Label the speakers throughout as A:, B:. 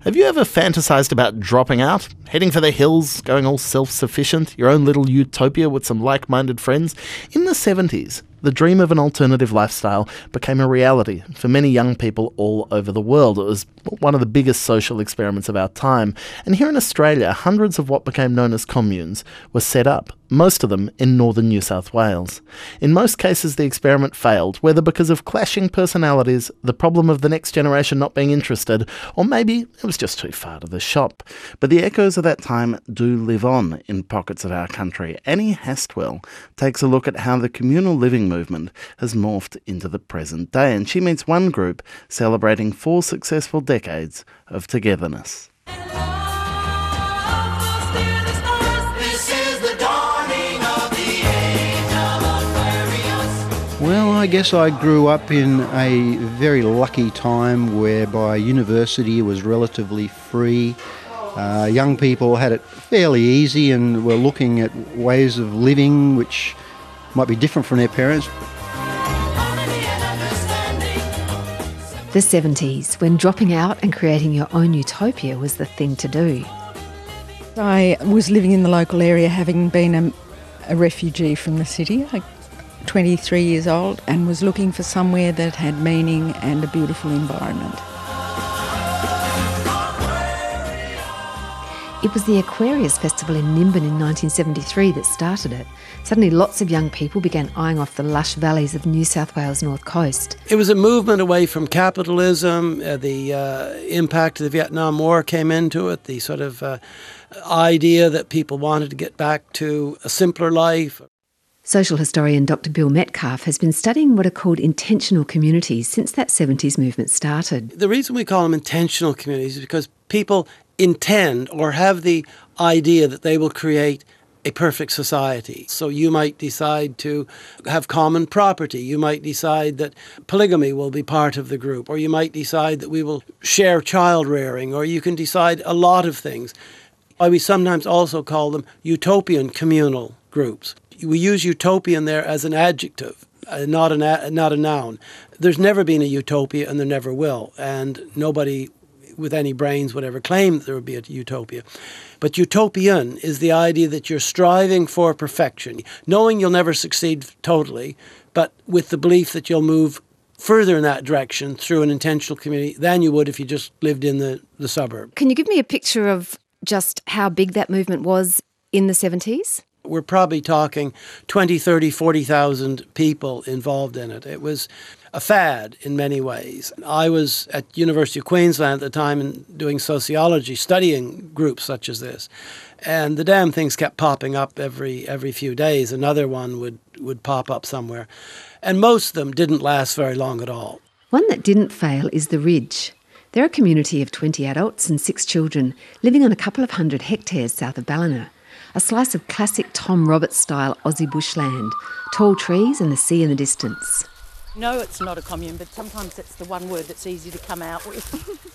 A: Have you ever fantasized about dropping out, heading for the hills, going all self-sufficient, your own little utopia with some like-minded friends? In the 70s, the dream of an alternative lifestyle became a reality for many young people all over the world. It was one of the biggest social experiments of our time. And here in Australia, hundreds of what became known as communes were set up, most of them in northern New South Wales. In most cases, the experiment failed, whether because of clashing personalities, the problem of the next generation not being interested, or maybe it was just too far to the shop. But the echoes of that time do live on in pockets of our country. Annie Hastwell takes a look at how the communal living movement has morphed into the present day, and she meets one group celebrating 4 successful decades of togetherness.
B: Well, I guess I grew up in a very lucky time whereby university was relatively free. Young people had it fairly easy and were looking at ways of living which might be different from their parents.
C: The 70s, when dropping out and creating your own utopia was the thing to do.
D: I was living in the local area, having been a refugee from the city, 23 years old, and was looking for somewhere that had meaning and a beautiful environment.
C: It was the Aquarius Festival in Nimbin in 1973 that started it. Suddenly lots of young people began eyeing off the lush valleys of New South Wales' north coast.
E: It was a movement away from capitalism. The impact of the Vietnam War came into it, the sort of idea that people wanted to get back to a simpler life.
C: Social historian Dr. Bill Metcalf has been studying what are called intentional communities since that 70s movement started.
E: The reason we call them intentional communities is because people intend or have the idea that they will create a perfect society. So you might decide to have common property. You might decide that polygamy will be part of the group, or you might decide that we will share child rearing, or you can decide a lot of things. We sometimes also call them utopian communal groups. We use utopian there as an adjective, not a noun. There's never been a utopia, and there never will. And nobody with any brains would ever claim that there would be a utopia. But utopian is the idea that you're striving for perfection, knowing you'll never succeed totally, but with the belief that you'll move further in that direction through an intentional community than you would if you just lived in the suburb.
C: Can you give me a picture of just how big that movement was in the 70s?
E: We're probably talking 20, 30, 40,000 people involved in it. It was a fad in many ways. I was at University of Queensland at the time and doing sociology, studying groups such as this. And the damn things kept popping up every few days. Another one would pop up somewhere. And most of them didn't last very long at all.
C: One that didn't fail is The Ridge. They're a community of 20 adults and 6 children living on a couple of hundred hectares south of Ballina. A slice of classic Tom Roberts-style Aussie bushland, tall trees and the sea in the distance.
F: No, it's not a commune, but sometimes it's the one word that's easy to come out with.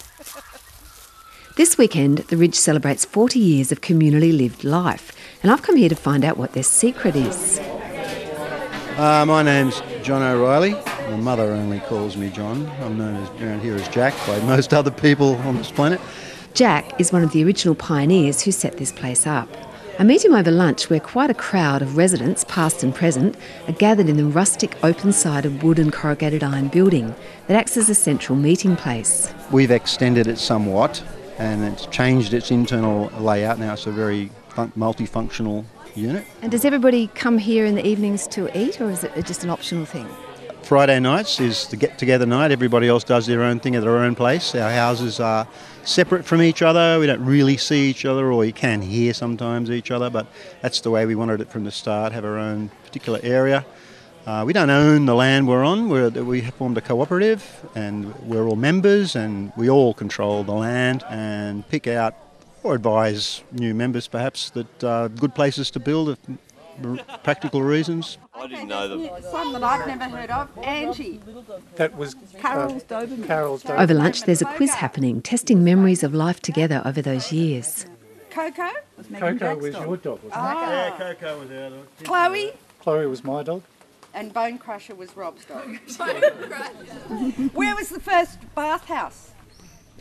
C: This weekend, The Ridge celebrates 40 years of communally lived life, and I've come here to find out what their secret is.
B: My name's John O'Reilly. My mother only calls me John. I'm known around here as Jack by most other people on this planet.
C: Jack is one of the original pioneers who set this place up. I meet him over lunch where quite a crowd of residents, past and present, are gathered in the rustic open-sided wood and corrugated iron building that acts as a central meeting place.
B: We've extended it somewhat and it's changed its internal layout. Now it's a very multifunctional unit.
C: And does everybody come here in the evenings to eat, or is it just an optional thing?
B: Friday nights is the get-together night. Everybody else does their own thing at their own place. Our houses are separate from each other. We don't really see each other, or you can hear sometimes each other, but that's the way we wanted it from the start, have our own particular area. We don't own the land we're on. We have formed a cooperative and we're all members and we all control the land and pick out or advise new members perhaps that good places to build for practical reasons.
G: I didn't know them.
H: One that I've never heard of, Angie.
G: That was
H: Carol's Doberman.
G: Carol's Doberman.
C: Over lunch, there's a quiz happening, testing memories of life together over those years.
H: Coco?
G: Coco was your dog, wasn't it?
B: Yeah, Coco was our dog.
H: Chloe?
G: Chloe was my dog.
H: And Bone Crusher was Rob's dog. Where was the first bathhouse?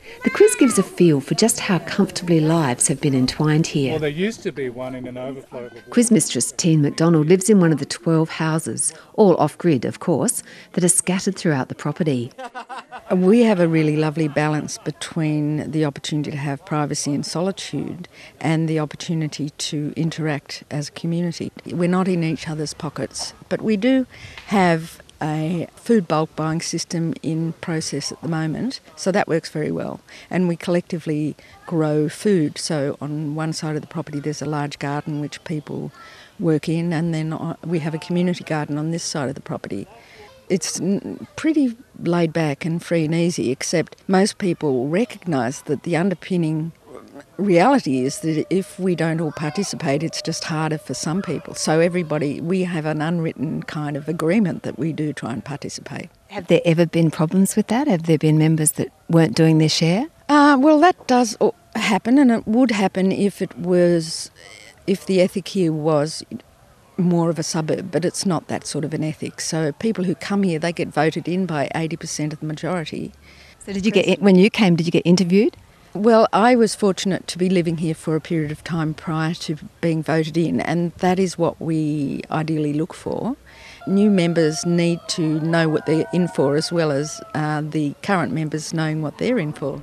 C: The quiz gives a feel for just how comfortably lives have been entwined here.
G: Well, there used to be one in an overflow.
C: Quiz mistress Tine McDonald lives in one of the 12 houses, all off-grid of course, that are scattered throughout the property.
D: We have a really lovely balance between the opportunity to have privacy and solitude and the opportunity to interact as a community. We're not in each other's pockets, but we do have a food bulk buying system in process at the moment, so that works very well. And we collectively grow food, so on one side of the property there's a large garden which people work in, and then we have a community garden on this side of the property. It's pretty laid back and free and easy, except most people recognise that the underpinning reality is that if we don't all participate, it's just harder for some people. So we have an unwritten kind of agreement that we do try and participate.
C: Have there ever been problems with that? Have there been members that weren't doing their share?
D: Well, that does happen, and it would happen if the ethic here was more of a suburb, but it's not that sort of an ethic. So people who come here, they get voted in by 80% of the majority.
C: So when you came, did you get interviewed?
D: Well, I was fortunate to be living here for a period of time prior to being voted in, and that is what we ideally look for. New members need to know what they're in for, as well as the current members knowing what they're in for.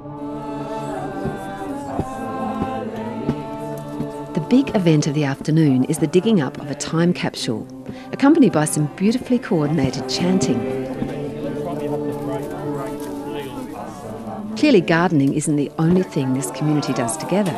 C: The big event of the afternoon is the digging up of a time capsule, accompanied by some beautifully coordinated chanting. Clearly, gardening isn't the only thing this community does together.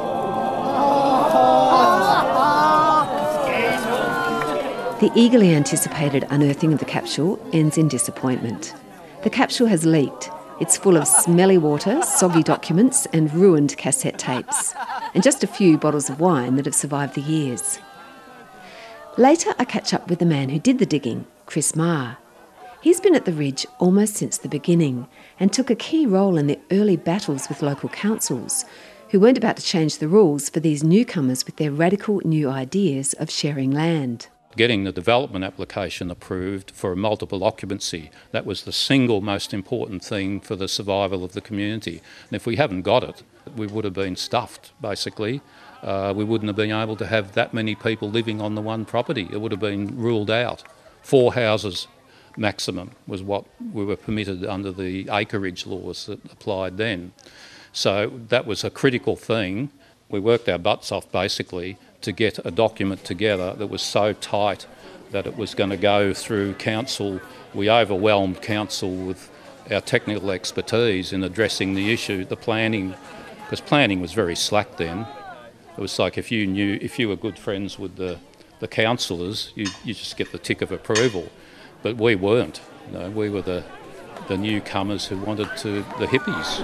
C: The eagerly anticipated unearthing of the capsule ends in disappointment. The capsule has leaked. It's full of smelly water, soggy documents and ruined cassette tapes, and just a few bottles of wine that have survived the years. Later, I catch up with the man who did the digging, Chris Marr. He's been at the Ridge almost since the beginning and took a key role in the early battles with local councils, who weren't about to change the rules for these newcomers with their radical new ideas of sharing land.
I: Getting the development application approved for a multiple occupancy, that was the single most important thing for the survival of the community. And if we haven't got it, we would have been stuffed, basically. We wouldn't have been able to have that many people living on the one property. It would have been ruled out. 4 houses maximum was what we were permitted under the acreage laws that applied then. So that was a critical thing. We worked our butts off basically to get a document together that was so tight that it was going to go through council. We overwhelmed council with our technical expertise in addressing the issue, the planning, because planning was very slack then. It was like if you were good friends with the councillors, you just get the tick of approval. But we weren't. No, we were the newcomers who wanted the hippies.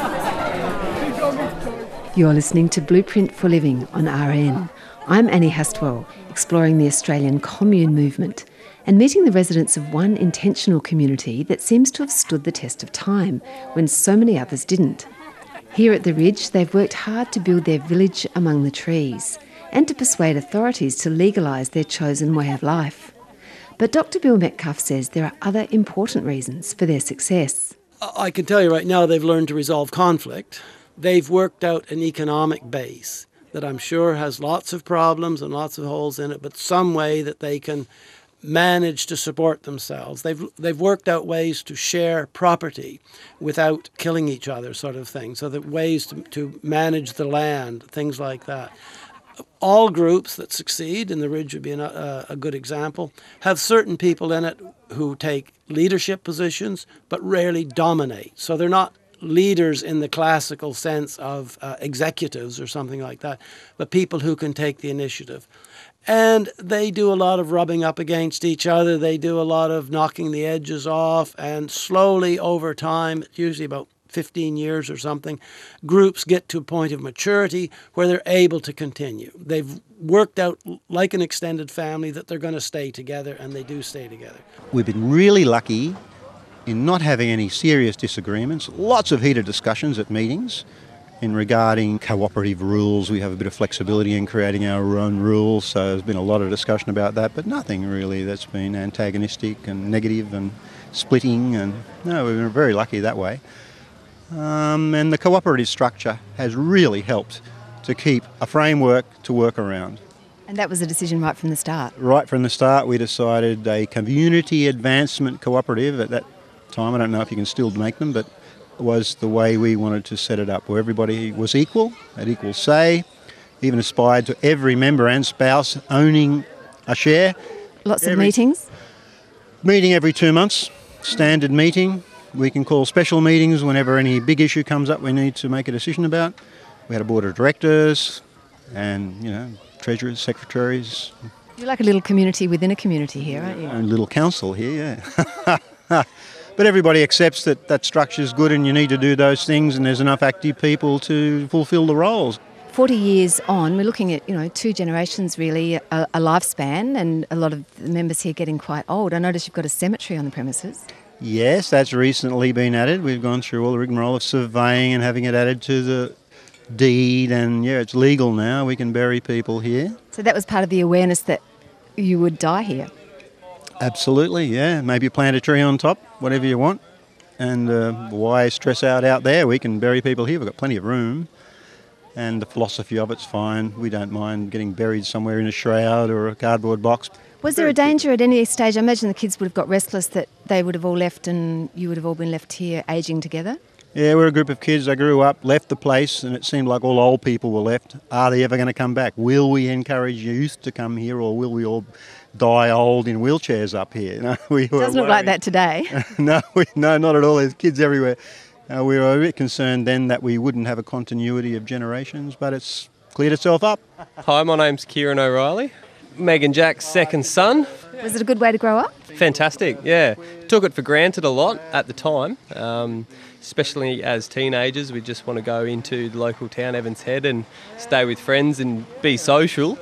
C: You're listening to Blueprint for Living on RN. I'm Annie Hastwell, exploring the Australian commune movement and meeting the residents of one intentional community that seems to have stood the test of time when so many others didn't. Here at the Ridge, they've worked hard to build their village among the trees and to persuade authorities to legalise their chosen way of life. But Dr. Bill Metcalf says there are other important reasons for their success.
E: I can tell you right now they've learned to resolve conflict. They've worked out an economic base that I'm sure has lots of problems and lots of holes in it, but some way that they can manage to support themselves. They've worked out ways to share property without killing each other, sort of thing, so that ways to manage the land, things like that. All groups that succeed, and the Ridge would be a good example, have certain people in it who take leadership positions but rarely dominate. So they're not leaders in the classical sense of executives or something like that, but people who can take the initiative. And they do a lot of rubbing up against each other. They do a lot of knocking the edges off, and slowly over time, usually about 15 years or something, groups get to a point of maturity where they're able to continue. They've worked out like an extended family that they're going to stay together, and they do stay together.
B: We've been really lucky in not having any serious disagreements, lots of heated discussions at meetings in regarding cooperative rules. We have a bit of flexibility in creating our own rules, so there's been a lot of discussion about that, but nothing really that's been antagonistic and negative and splitting, and no, we've been very lucky that way. and the cooperative structure has really helped to keep a framework to work around.
C: And that was a decision right from the start.
B: Right from the start, we decided a community advancement cooperative. At that time, I don't know if you can still make them, but it was the way we wanted to set it up, where everybody was equal, had equal say, even aspired to every member and spouse owning a share.
C: Lots of meetings?
B: Meeting every 2 months, standard meeting. We can call special meetings whenever any big issue comes up we need to make a decision about. We had a board of directors and, treasurers, secretaries.
C: You're like a little community within a community here, aren't you?
B: A little council here, yeah. But everybody accepts that structure's good and you need to do those things and there's enough active people to fulfil the roles.
C: 40 years on, we're looking at, 2 generations really, a lifespan, and a lot of the members here getting quite old. I notice you've got a cemetery on the premises.
B: Yes, that's recently been added. We've gone through all the rigmarole of surveying and having it added to the deed, and it's legal now. We can bury people here.
C: So that was part of the awareness that you would die here?
B: Absolutely, yeah. Maybe plant a tree on top, whatever you want. And why stress out there? We can bury people here. We've got plenty of room. And the philosophy of it's fine. We don't mind getting buried somewhere in a shroud or a cardboard box.
C: Was there a danger at any stage? I imagine the kids would have got restless that they would have all left and you would have all been left here ageing together?
B: Yeah, we're a group of kids. I grew up, left the place, and it seemed like all old people were left. Are they ever going to come back? Will we encourage youth to come here, or will we all die old in wheelchairs up here?
C: It doesn't look like that today.
B: No, not at all. There's kids everywhere. We were a bit concerned then that we wouldn't have a continuity of generations, but it's cleared itself up.
J: Hi, my name's Kieran O'Reilly. Meg and Jack's second son.
C: Was it a good way to grow up?
J: Fantastic, yeah. Took it for granted a lot at the time, especially as teenagers. We just want to go into the local town, Evans Head, and stay with friends and be social.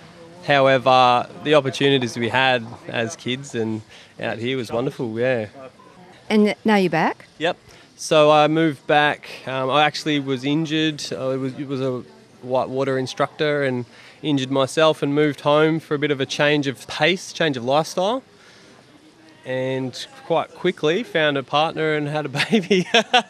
J: However, the opportunities we had as kids and out here was wonderful, yeah.
C: And now you're back?
J: Yep. So I moved back. I actually was injured. I was a whitewater instructor and injured myself and moved home for a bit of a change of pace, change of lifestyle. And quite quickly found a partner and had a baby.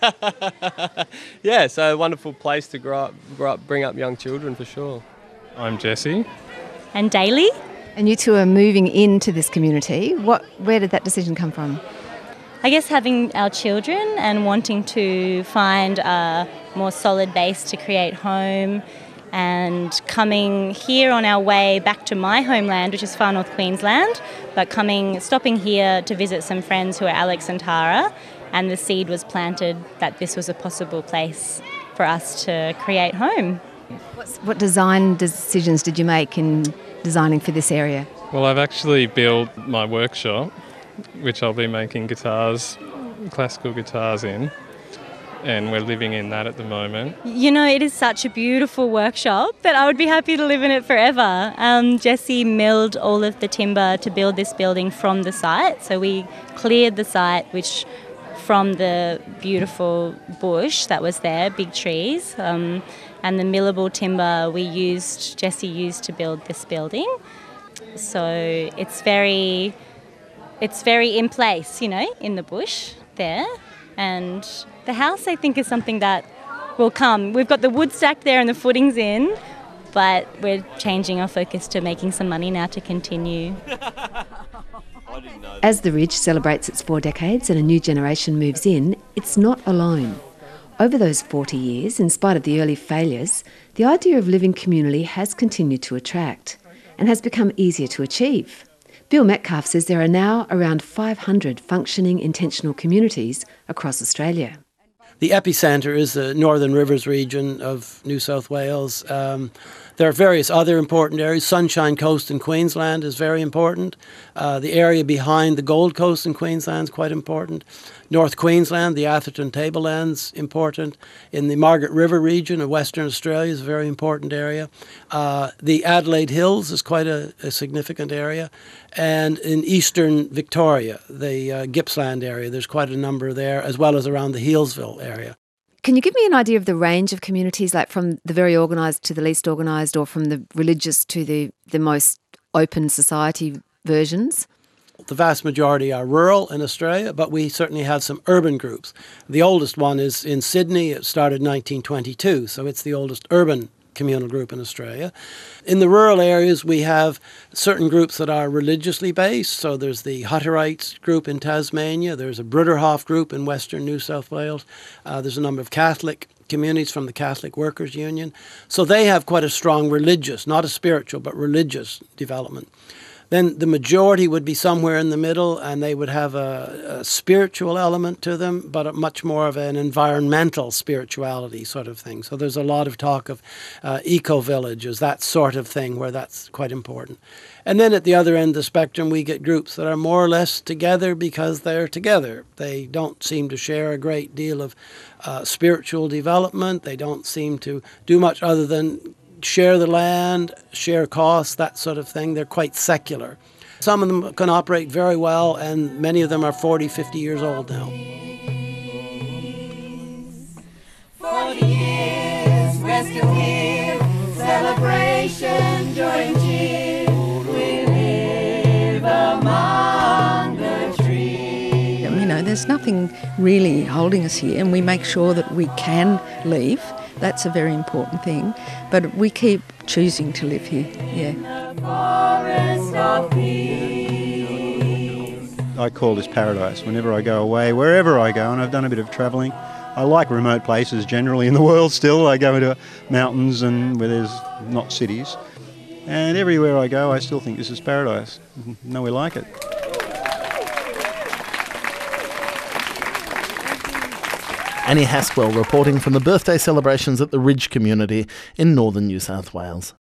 J: Yeah, so a wonderful place to grow up, bring up young children for sure.
G: I'm Jesse.
K: And Daly.
C: And you two are moving into this community. Where did that decision come from?
K: I guess having our children and wanting to find a more solid base to create home, and coming here on our way back to my homeland, which is far north Queensland, but stopping here to visit some friends who are Alex and Tara, and the seed was planted that this was a possible place for us to create home.
C: What design decisions did you make in designing for this area?
G: Well, I've actually built my workshop, which I'll be making classical guitars in, and we're living in that at the moment.
K: It is such a beautiful workshop that I would be happy to live in it forever. Jesse milled all of the timber to build this building from the site, so we cleared the site, which from the beautiful bush that was there, big trees, and the millable timber Jesse used to build this building. So it's very in place, in the bush there. And the house, I think, is something that will come. We've got the wood stacked there and the footings in, but we're changing our focus to making some money now to continue.
C: As the Ridge celebrates its 4 decades and a new generation moves in, it's not alone. Over those 40 years, in spite of the early failures, the idea of living communally has continued to attract and has become easier to achieve. Bill Metcalf says there are now around 500 functioning intentional communities across Australia.
E: The epicentre is the Northern Rivers region of New South Wales. There are various other important areas. Sunshine Coast in Queensland is very important. The area behind the Gold Coast in Queensland is quite important. North Queensland, the Atherton Tablelands, important. In the Margaret River region of Western Australia is a very important area. The Adelaide Hills is quite a significant area. And in eastern Victoria, the Gippsland area, there's quite a number there, as well as around the Healesville area.
C: Can you give me an idea of the range of communities, like from the very organised to the least organised, or from the religious to the most open society versions?
E: The vast majority are rural in Australia, but we certainly have some urban groups. The oldest one is in Sydney. It started in 1922, so it's the oldest urban communal group in Australia. In the rural areas, we have certain groups that are religiously based. So there's the Hutterites group in Tasmania. There's a Bruderhof group in Western New South Wales. There's a number of Catholic communities from the Catholic Workers' Union. So they have quite a strong religious, not a spiritual, but religious development. Then the majority would be somewhere in the middle, and they would have a spiritual element to them, but much more of an environmental spirituality sort of thing. So there's a lot of talk of eco-villages, that sort of thing, where that's quite important. And then at the other end of the spectrum, we get groups that are more or less together because they're together. They don't seem to share a great deal of spiritual development. They don't seem to do much other than share the land, share costs, that sort of thing. They're quite secular. Some of them can operate very well, and many of them are 40, 50 years old now.
L: 40 years, rescue here, celebration, joy and cheer. We live among the trees.
D: You know, there's nothing really holding us here, and we make sure that we can leave. That's a very important thing, but we keep choosing to live here,
B: I call this paradise. Whenever I go away, wherever I go, and I've done a bit of travelling, I like remote places generally in the world still. I go into mountains and where there's not cities, and everywhere I go I still think this is paradise. Nowhere like it.
A: Annie Haswell reporting from the birthday celebrations at the Ridge community in northern New South Wales.